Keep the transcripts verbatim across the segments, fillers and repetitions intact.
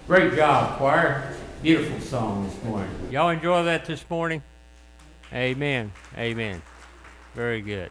Great job, choir. Beautiful song this morning. Y'all enjoy that this morning? Amen. Amen. Very good.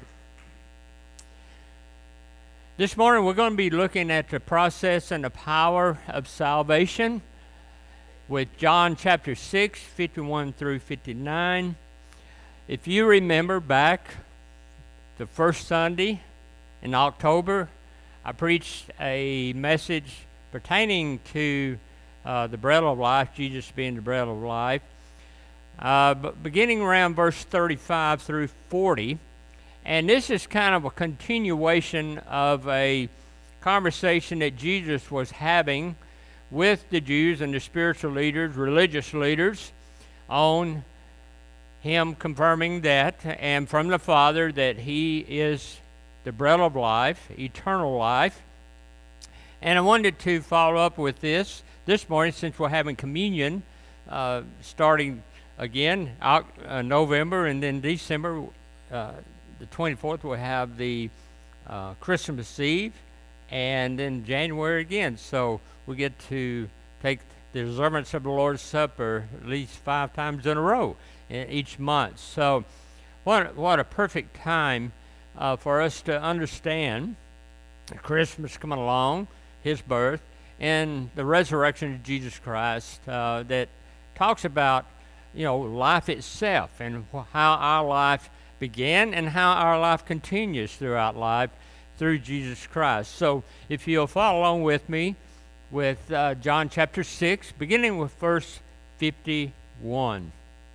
This morning we're going to be looking at the process and the power of salvation with John chapter six, fifty-one through fifty-nine. If you remember back the first Sunday in October, I preached a message pertaining to uh, the bread of life, Jesus being the bread of life. Uh, but beginning around verse thirty-five through forty, and this is kind of a continuation of a conversation that Jesus was having with the Jews and the spiritual leaders, religious leaders, on him confirming that, and from the Father, that he is the bread of life, eternal life. And I wanted to follow up with this this morning, since we're having communion uh, starting again out, uh, November, and then December, uh, the twenty-fourth, we'll have the uh, Christmas Eve, and then January again. So we get to take the observance of the Lord's Supper at least five times in a row in each month. So what, what a perfect time uh, for us to understand Christmas coming along, his birth, and the resurrection of Jesus Christ uh, that talks about, you know, life itself and wh- how our life began and how our life continues throughout life through Jesus Christ. So if you'll follow along with me with uh, John chapter six, beginning with verse fifty-one.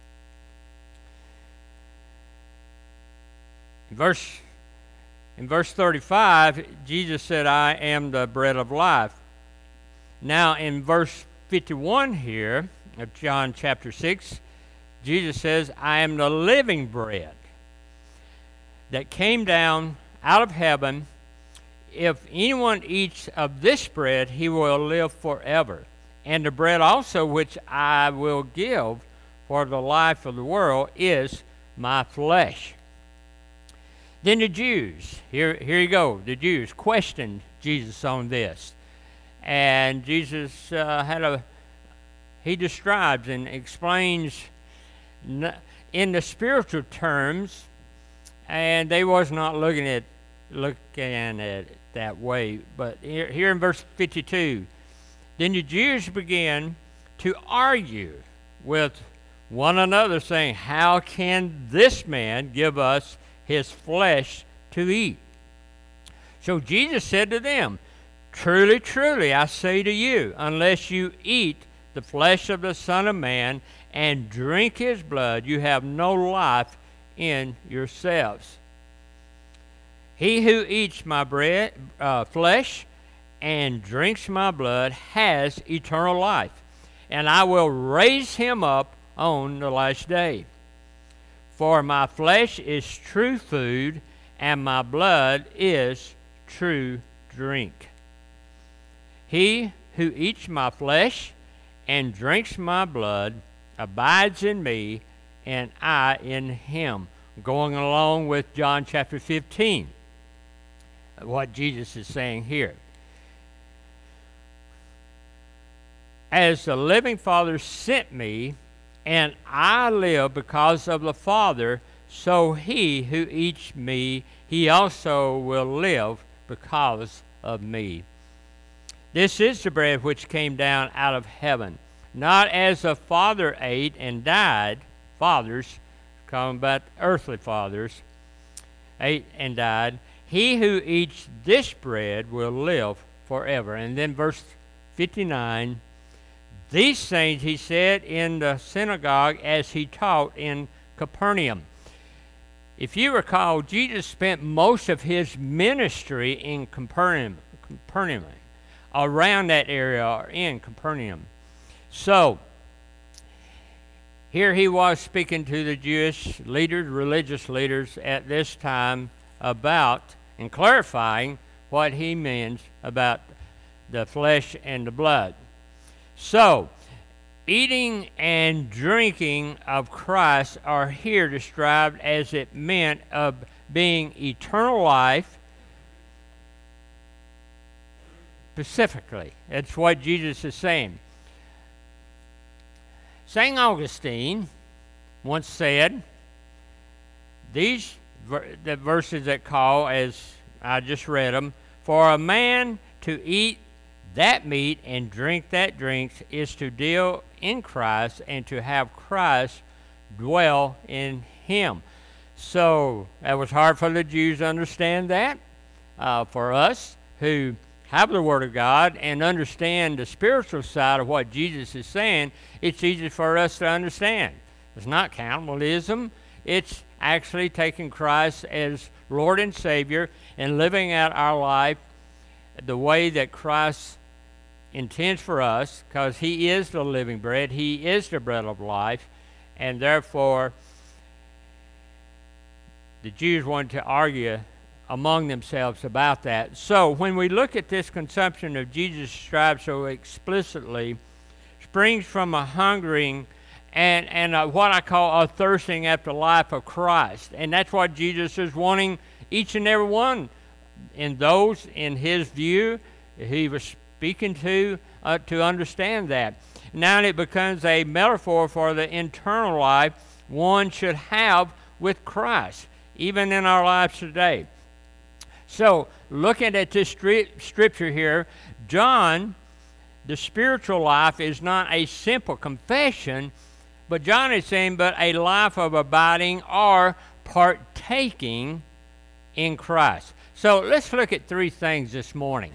In verse, in verse thirty-five, Jesus said, "I am the bread of life." Now in verse fifty-one here of John chapter six, Jesus says, "I am the living bread that came down out of heaven. If anyone eats of this bread, he will live forever. And the bread also which I will give for the life of the world is my flesh." Then the Jews, here, here you go, the Jews questioned Jesus on this. And Jesus uh, had a, he describes and explains in the spiritual terms, and they was not looking at looking at it that way. But here, here in verse fifty-two, then the Jews began to argue with one another, saying, "How can this man give us his flesh to eat?" So Jesus said to them, "Truly, truly, I say to you, unless you eat the flesh of the Son of Man and drink his blood, you have no life in yourselves. He who eats my bread, uh, flesh and drinks my blood has eternal life, and I will raise him up on the last day. For my flesh is true food, and my blood is true drink. He who eats my flesh and drinks my blood abides in me, and I in him." Going along with John chapter fifteen, what Jesus is saying here. "As the living Father sent me, and I live because of the Father, so he who eats me, he also will live because of me. This is the bread which came down out of heaven, not as the Father ate and died," fathers, talking about earthly fathers, ate and died, "he who eats this bread will live forever." And then verse fifty-nine, "These things he said in the synagogue as he taught in Capernaum." If you recall, Jesus spent most of his ministry in Capernaum, Capernaum, around that area, or in Capernaum. So, here he was speaking to the Jewish leaders, religious leaders at this time about and clarifying what he means about the flesh and the blood. So, eating and drinking of Christ are here described as it meant of being eternal life, specifically. That's what Jesus is saying. Saint Augustine once said, these ver- the verses that call, as I just read them, for a man to eat that meat and drink that drink is to deal in Christ and to have Christ dwell in him. So that was hard for the Jews to understand that. Uh, for us who have the Word of God and understand the spiritual side of what Jesus is saying, it's easy for us to understand. It's not cannibalism. It's actually taking Christ as Lord and Savior and living out our life the way that Christ intends for us, because he is the living bread. He is the bread of life. And therefore, the Jews wanted to argue among themselves about that. So when we look at this consumption of Jesus described so explicitly, springs from a hungering and, and a, what I call a thirsting after the life of Christ. And that's what Jesus is wanting each and every one in those in his view he was speaking to uh, to understand that. Now it becomes a metaphor for the internal life one should have with Christ, even in our lives today. So, looking at this scripture here, John, the spiritual life is not a simple confession, but John is saying, but a life of abiding or partaking in Christ. So, let's look at three things this morning.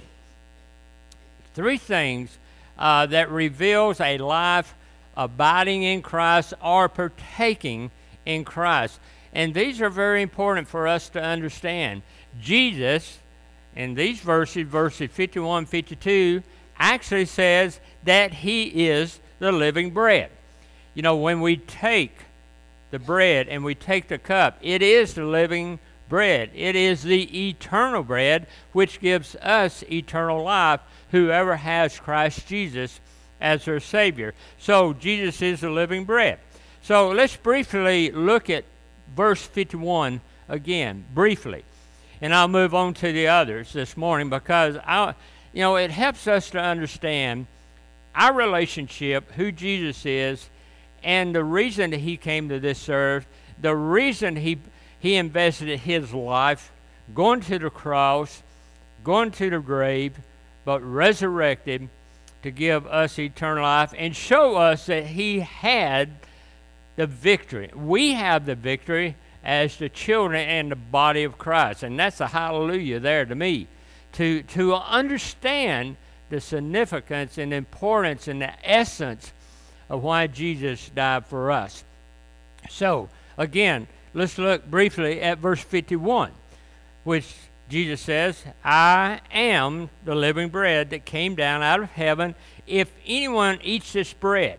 Three things uh, that reveals a life abiding in Christ or partaking in Christ. And these are very important for us to understand. Jesus, in these verses, verses fifty-one, fifty-two, actually says that he is the living bread. You know, when we take the bread and we take the cup, it is the living bread. It is the eternal bread which gives us eternal life, whoever has Christ Jesus as their Savior. So Jesus is the living bread. So let's briefly look at verse fifty-one again, briefly. And I'll move on to the others this morning because, I, you know, it helps us to understand our relationship, who Jesus is, and the reason that he came to this earth, the reason he, he invested his life, going to the cross, going to the grave, but resurrected to give us eternal life and show us that he had the victory. We have the victory as the children and the body of Christ. And that's a hallelujah there to me. To, to understand the significance and importance and the essence of why Jesus died for us. So, again, let's look briefly at verse fifty-one, which Jesus says, I am the living bread that came down out of heaven. If anyone eats this bread,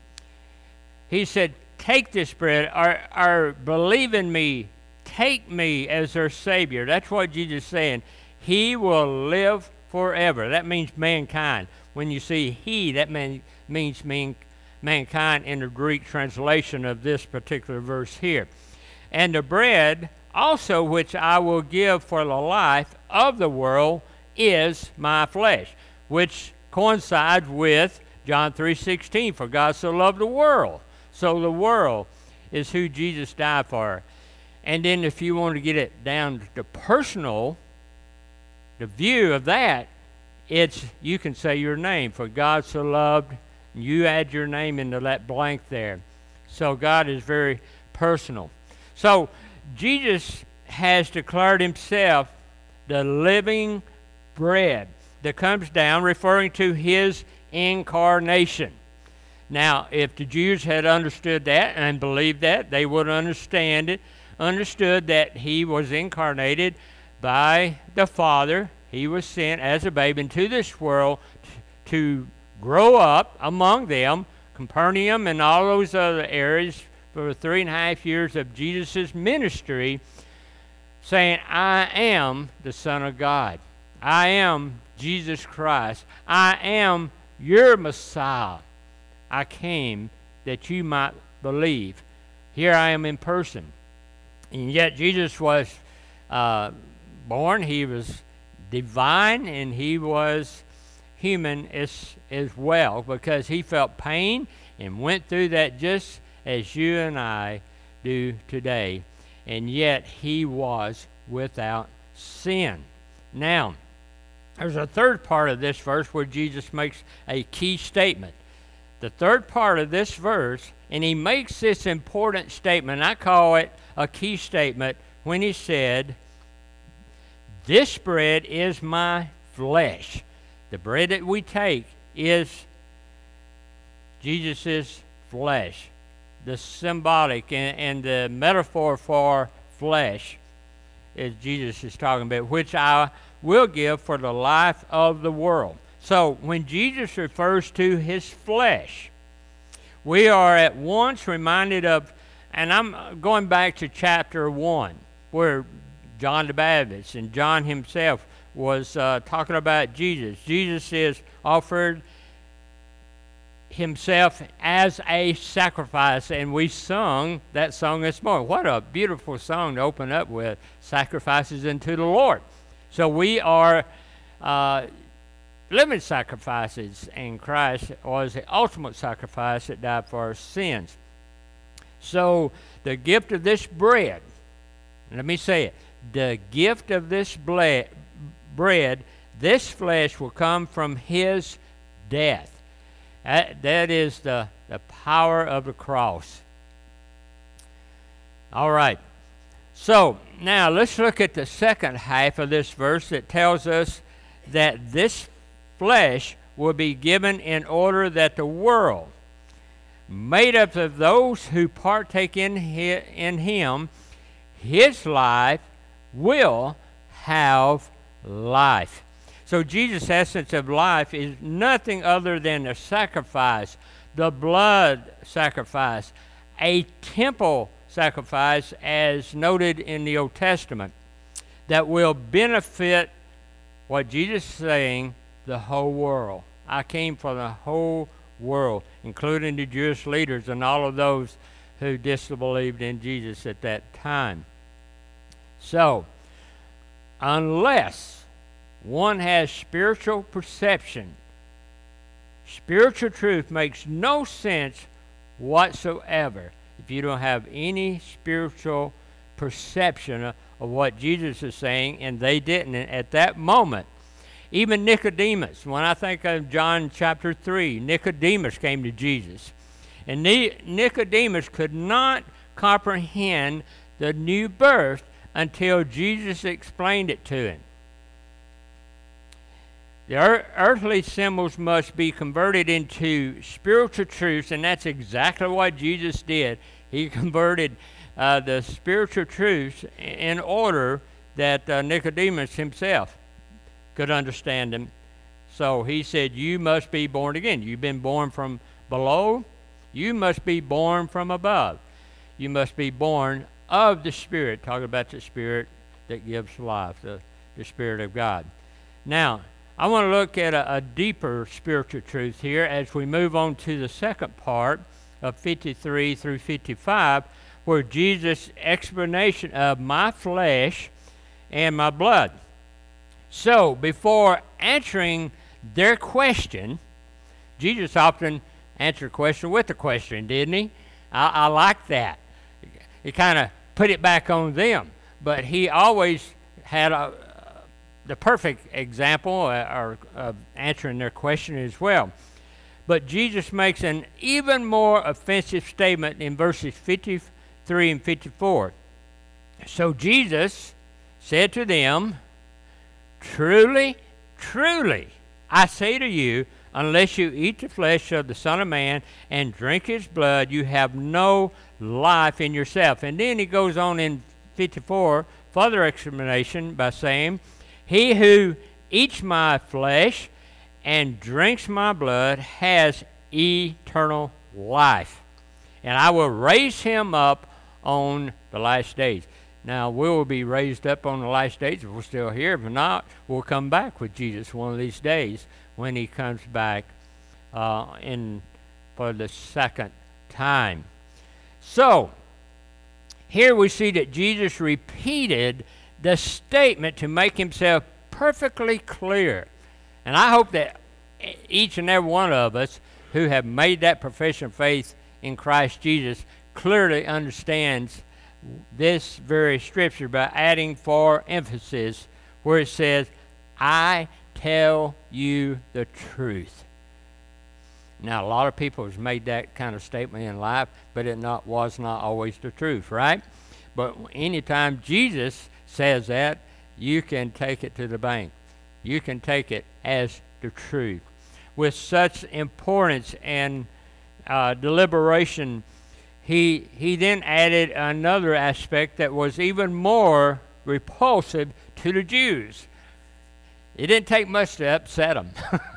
he said, take this bread, or, or believe in me, take me as their Savior. That's what Jesus is saying. He will live forever. That means mankind. When you see he, that man, means man, mankind in the Greek translation of this particular verse here. And the bread also which I will give for the life of the world is my flesh, which coincides with John three sixteen, for God so loved the world. So the world is who Jesus died for. And then if you want to get it down to personal, the view of that, it's you can say your name. For God so loved, and you add your name into that blank there. So God is very personal. So Jesus has declared himself the living bread that comes down, referring to his incarnation. Now, if the Jews had understood that and believed that, they would understand it, understood that he was incarnated by the Father. He was sent as a babe into this world to grow up among them, Capernaum and all those other areas for three and a half years of Jesus' ministry, saying, I am the Son of God. I am Jesus Christ. I am your Messiah. I came that you might believe. Here I am in person. And yet Jesus was uh, born. He was divine, and he was human as, as well, because he felt pain and went through that just as you and I do today. And yet he was without sin. Now, there's a third part of this verse where Jesus makes a key statement. The third part of this verse, and he makes this important statement, I call it a key statement, when he said, "This bread is my flesh." The bread that we take is Jesus' flesh. The symbolic and, and the metaphor for flesh is Jesus is talking about, which I will give for the life of the world. So when Jesus refers to his flesh, we are at once reminded of, and I'm going back to chapter one, where John the Baptist and John himself was uh, talking about Jesus. Jesus is offered himself as a sacrifice, and we sung that song this morning. What a beautiful song to open up with, sacrifices unto the Lord. So we are uh, living sacrifices, and Christ was the ultimate sacrifice that died for our sins. So the gift of this bread, let me say it, the gift of this ble- bread, this flesh will come from his death. That, that is the, the power of the cross. All right. So now let's look at the second half of this verse that tells us that this flesh will be given in order that the world, made up of those who partake in hi- in him, his life, will have life. So Jesus' essence of life is nothing other than a sacrifice, the blood sacrifice, a temple sacrifice as noted in the Old Testament, that will benefit, what Jesus is saying, the whole world. I came for the whole world, including the Jewish leaders and all of those who disbelieved in Jesus at that time. So, unless one has spiritual perception, spiritual truth makes no sense whatsoever if you don't have any spiritual perception of, of what Jesus is saying, and they didn't at that moment. Even Nicodemus, when I think of John chapter three, Nicodemus came to Jesus. And Nicodemus could not comprehend the new birth until Jesus explained it to him. The ear- earthly symbols must be converted into spiritual truths, and that's exactly what Jesus did. He converted uh, the spiritual truths in order that uh, Nicodemus himself could understand them. So he said, you must be born again. You've been born from below. You must be born from above. You must be born of the Spirit, talking about the Spirit that gives life, the, the Spirit of God. Now, I want to look at a, a deeper spiritual truth here as we move on to the second part of fifty-three through fifty-five, where Jesus' explanation of my flesh and my blood. So, before answering their question, Jesus often answered a question with a question, didn't he? I, I like that. He kind of put it back on them, but he always had a the perfect example or of answering their question as well. But Jesus makes an even more offensive statement in verses fifty-three and fifty-four. So Jesus said to them, truly, truly, I say to you, unless you eat the flesh of the Son of Man and drink his blood, you have no life in yourself. And then he goes on in fifty-four, further explanation by saying, he who eats my flesh and drinks my blood has eternal life, and I will raise him up on the last days. Now, we will be raised up on the last days if we're still here. If not, we'll come back with Jesus one of these days when he comes back uh, in for the second time. So, here we see that Jesus repeated the statement to make himself perfectly clear. And I hope that each and every one of us who have made that profession of faith in Christ Jesus clearly understands this very scripture by adding for emphasis where it says, I tell you the truth. Now, a lot of people have made that kind of statement in life, but it not was not always the truth, right? But anytime Jesus says that, you can take it to the bank. You can take it as the truth. With such importance and uh, deliberation, he, he then added another aspect that was even more repulsive to the Jews. It didn't take much to upset them.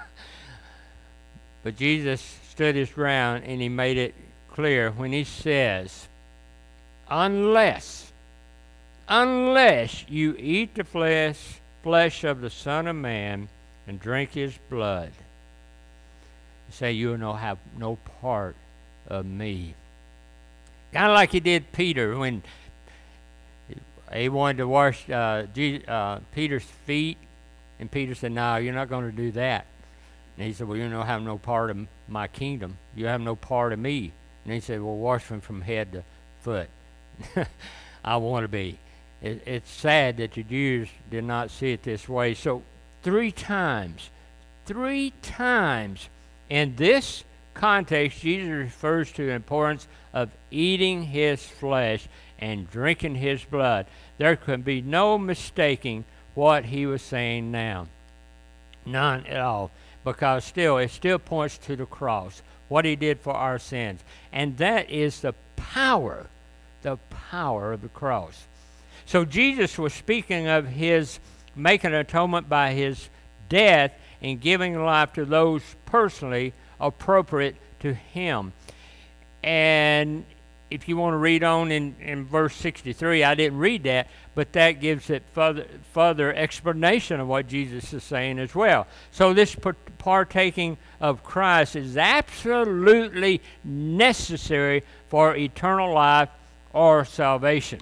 But Jesus stood his ground, and he made it clear when he says, unless, unless you eat the flesh, flesh of the Son of Man and drink his blood, say you will not have no part of me. Kind of like he did Peter when he wanted to wash uh, Jesus, uh, Peter's feet, and Peter said, no, you're not going to do that. And he said, well, you don't have no part of my kingdom. You have no part of me. And he said, well, wash me from head to foot. I want to be. It, it's sad that the Jews did not see it this way. So three times, three times in this context, Jesus refers to the importance of eating his flesh and drinking his blood. There can be no mistaking what he was saying now. None at all. Because still, it still points to the cross, what he did for our sins. And that is the power, the power of the cross. So Jesus was speaking of his making atonement by his death and giving life to those personally appropriate to him. And if you want to read on in, in verse sixty-three, I didn't read that, but that gives it further, further explanation of what Jesus is saying as well. So this partaking of Christ is absolutely necessary for eternal life or salvation.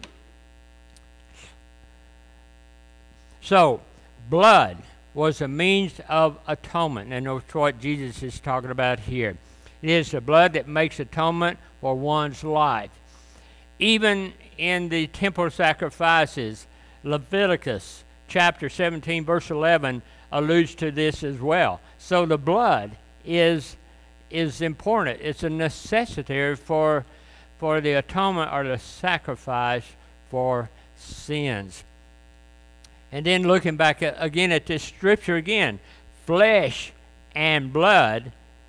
So, blood was a means of atonement, and that's what Jesus is talking about here. It is the blood that makes atonement for one's life. Even in the temple sacrifices, Leviticus chapter seventeen, verse eleven alludes to this as well. So the blood is is important. It's a necessity for for the atonement or the sacrifice for sins. And then looking back at, again at this scripture again, flesh and blood.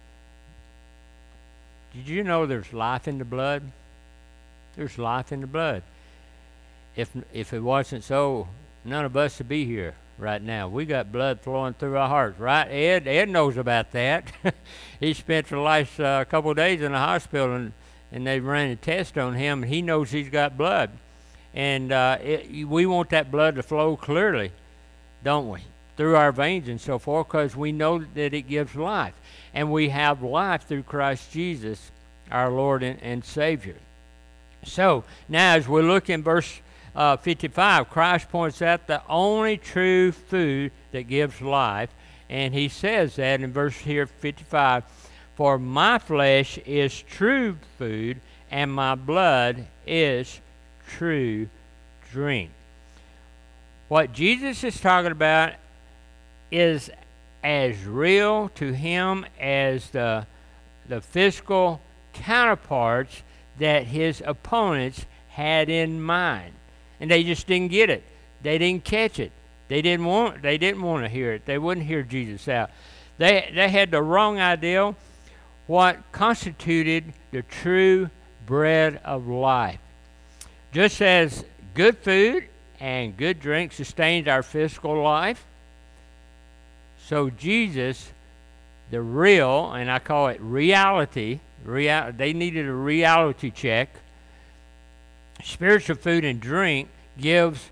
Did you know there's life in the blood? There's life in the blood. If if it wasn't so, none of us would be here right now. We got blood flowing through our hearts, right? Ed Ed knows about that. He spent the last uh, couple of days in the hospital, and, and they ran a test on him, and he knows he's got blood. And uh, it, we want that blood to flow clearly, don't we? Through our veins and so forth, because we know that it gives life. And we have life through Christ Jesus, our Lord and, and Savior. So, now as we look in verse uh, fifty-five, Christ points out the only true food that gives life. And he says that in verse here fifty-five, for my flesh is true food, and my blood is true drink. What Jesus is talking about is as real to him as the, the physical counterparts that his opponents had in mind. And they just didn't get it. They didn't catch it. They didn't want they didn't want to hear it. They wouldn't hear Jesus out. They they had the wrong idea what constituted the true bread of life. Just as good food and good drink sustains our physical life, so Jesus, the real, and I call it reality, real, they needed a reality check. Spiritual food and drink gives,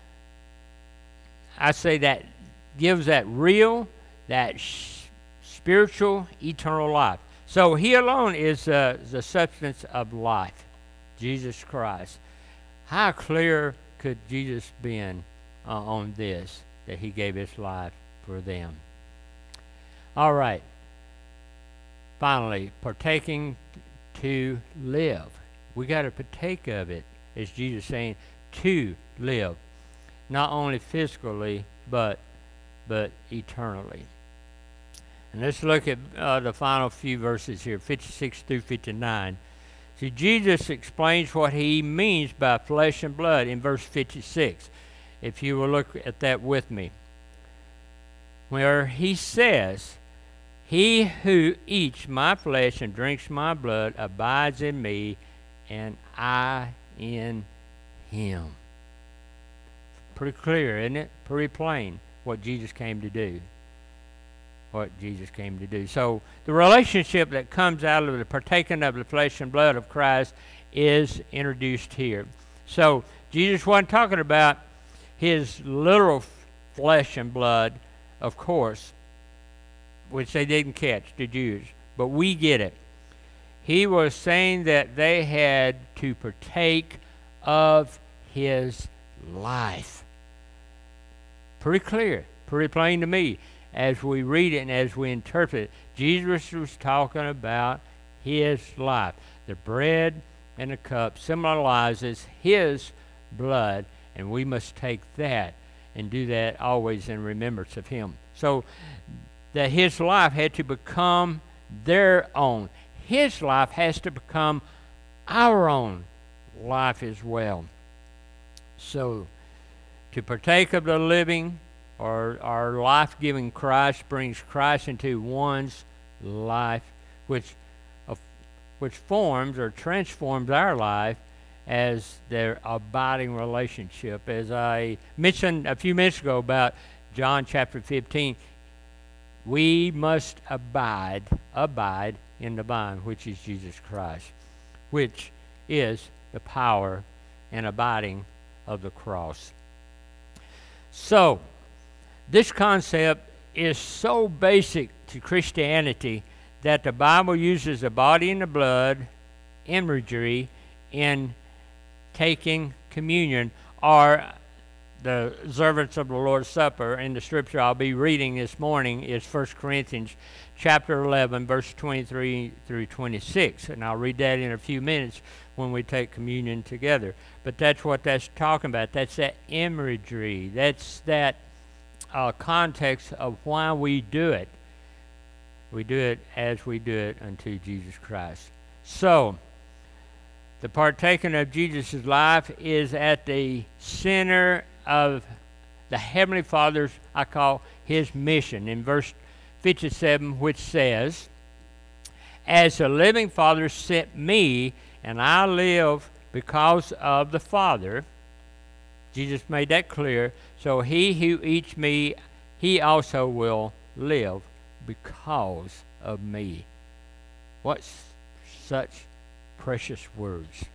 I say that, gives that real, that sh- spiritual, eternal life. So he alone is uh, the substance of life, Jesus Christ. How clear could Jesus been uh, on this, that he gave his life for them? All right. finally, partaking to live. We got to partake of it, as Jesus saying, to live, not only physically, but but eternally. And let's look at uh, the final few verses here, fifty-six through fifty-nine. See, Jesus explains what he means by flesh and blood in verse fifty-six. If you will look at that with me, where he says, "He who eats my flesh and drinks my blood abides in me, and I in him." Pretty clear, isn't it? Pretty plain what Jesus came to do. What Jesus came to do. So the relationship that comes out of the partaking of the flesh and blood of Christ is introduced here. So Jesus wasn't talking about his literal f- flesh and blood, of course, which they didn't catch, the Jews, but we get it. He was saying that they had to partake of his life. Pretty clear, pretty plain to me as we read it and as we interpret it. Jesus was talking about his life. The bread and the cup symbolizes his blood, and we must take that and do that always in remembrance of him. So that his life had to become their own. His life has to become our own life as well. So to partake of the living or our life-giving Christ brings Christ into one's life, which uh, which forms or transforms our life as their abiding relationship. As I mentioned a few minutes ago about John chapter fifteen, we must abide, abide in the vine, which is Jesus Christ, which is the power and abiding of the cross. So, this concept is so basic to Christianity that the Bible uses the body and the blood imagery in taking communion, or the observance of the Lord's Supper. In the scripture I'll be reading this morning is First Corinthians chapter eleven, verse twenty-three through twenty-six. And I'll read that in a few minutes when we take communion together. But that's what that's talking about. That's that imagery. That's that uh, context of why we do it. We do it as we do it unto Jesus Christ. So, the partaking of Jesus' life is at the center of the Heavenly Father's, I call his mission. In verse fifty-seven, which says, "As the living Father sent me, and I live because of the Father." Jesus made that clear. So he who eats me, he also will live because of me. What such precious words.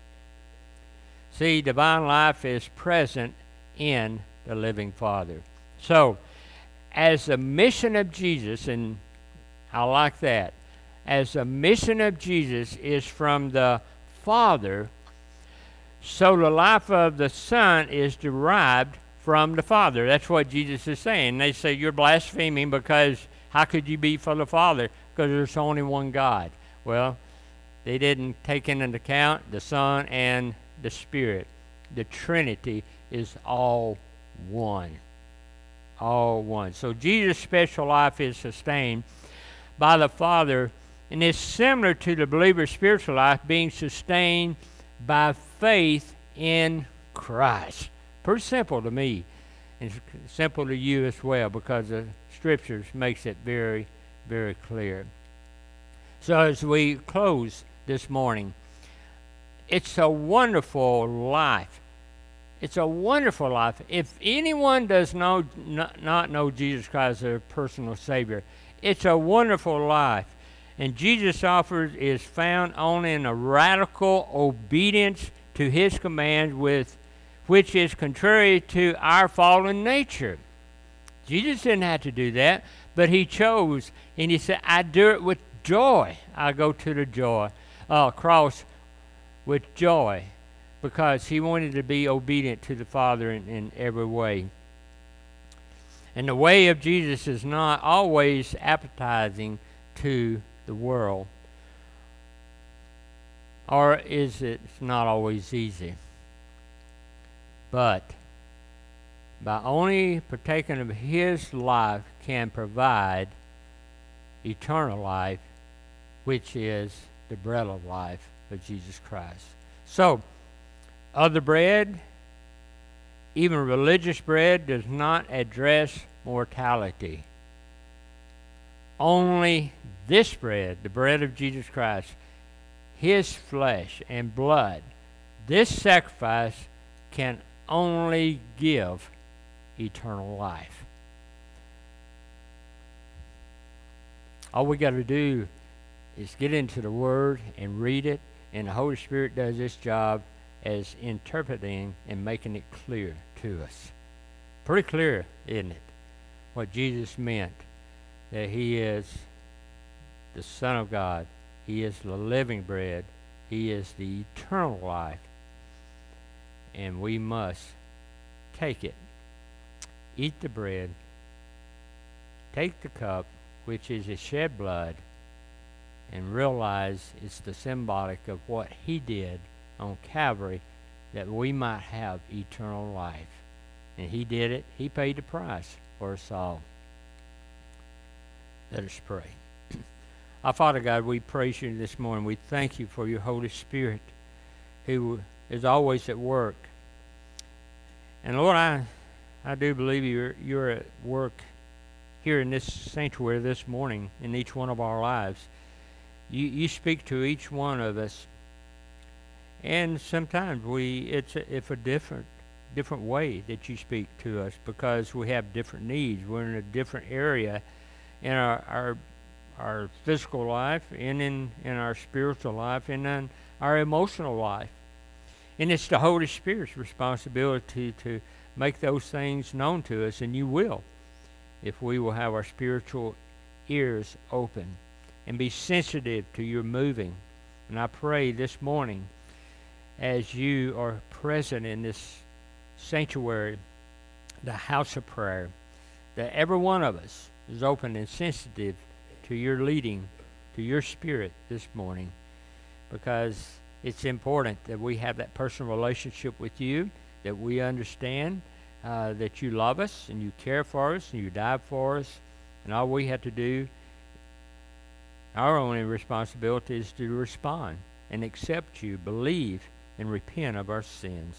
See, divine life is present in the living Father. So, as the mission of Jesus, and I like that, as the mission of Jesus is from the Father, so the life of the Son is derived from the Father. That's what Jesus is saying. They say, you're blaspheming because how could you be for the Father? Because there's only one God. Well, they didn't take into account the Son and the Spirit. The Trinity is all one. All one. So Jesus' special life is sustained by the Father, and it's similar to the believer's spiritual life being sustained by faith in Christ. Pretty simple to me, and it's simple to you as well, because the Scriptures makes it very, very clear. So as we close this morning, it's a wonderful life. It's a wonderful life. If anyone does know, not, not know Jesus Christ as their personal Savior, it's a wonderful life. And Jesus' offers is found only in a radical obedience to his command, with which is contrary to our fallen nature. Jesus didn't have to do that, but he chose, and he said, I do it with joy. I go to the joy, uh, cross with joy, because he wanted to be obedient to the Father in, in every way. And the way of Jesus is not always appetizing to the world, Or is it not always easy? But by only partaking of his life can provide eternal life, which is the bread of life of Jesus Christ. So, other bread, even religious bread, does not address mortality. Only this bread, the bread of Jesus Christ, his flesh and blood, this sacrifice can only give eternal life. All we got to do is get into the Word and read it, and the Holy Spirit does this job as interpreting and making it clear to us. Pretty clear, isn't it? What Jesus meant, that he is the Son of God. He is the living bread. He is the eternal life. And we must take it. Eat the bread. Take the cup, which is his shed blood, and realize it's the symbolic of what he did on Calvary, that we might have eternal life. And he did it. He paid the price for us all. Let us pray. Our Father God, we praise you this morning. We thank you for your Holy Spirit, who is always at work. And Lord, I I do believe you're you're at work here in this sanctuary this morning in each one of our lives. You you speak to each one of us, and sometimes we it's a, it's a different different way that you speak to us, because we have different needs. We're in a different area in our our, our physical life, and in, in our spiritual life, and in our emotional life. And it's the Holy Spirit's responsibility to make those things known to us, and you will, if we will have our spiritual ears open and be sensitive to your moving. And I pray this morning, as you are present in this sanctuary, the house of prayer, that every one of us is open and sensitive to your leading, to your spirit this morning, because it's important that we have that personal relationship with you, that we understand uh, that you love us and you care for us and you died for us, and all we have to do, our only responsibility, is to respond and accept you, believe, and repent of our sins.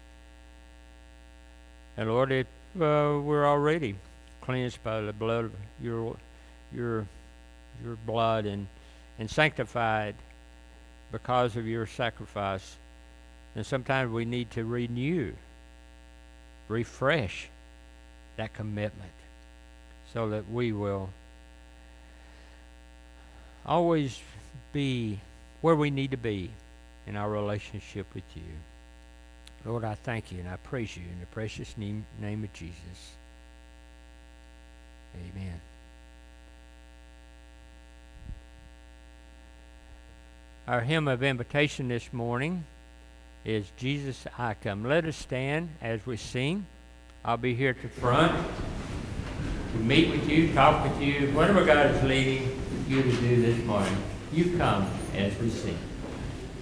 And Lord, if uh, we're already cleansed by the blood of your your your blood and, and sanctified because of your sacrifice, then sometimes we need to renew, refresh that commitment, so that we will always be where we need to be in our relationship with you. Lord, I thank you and I praise you in the precious name, name of Jesus. Amen. Our hymn of invitation this morning is Jesus, I Come. Let us stand as we sing. I'll be here at the front to meet with you, talk with you, whatever God is leading you to do this morning. You come as we sing.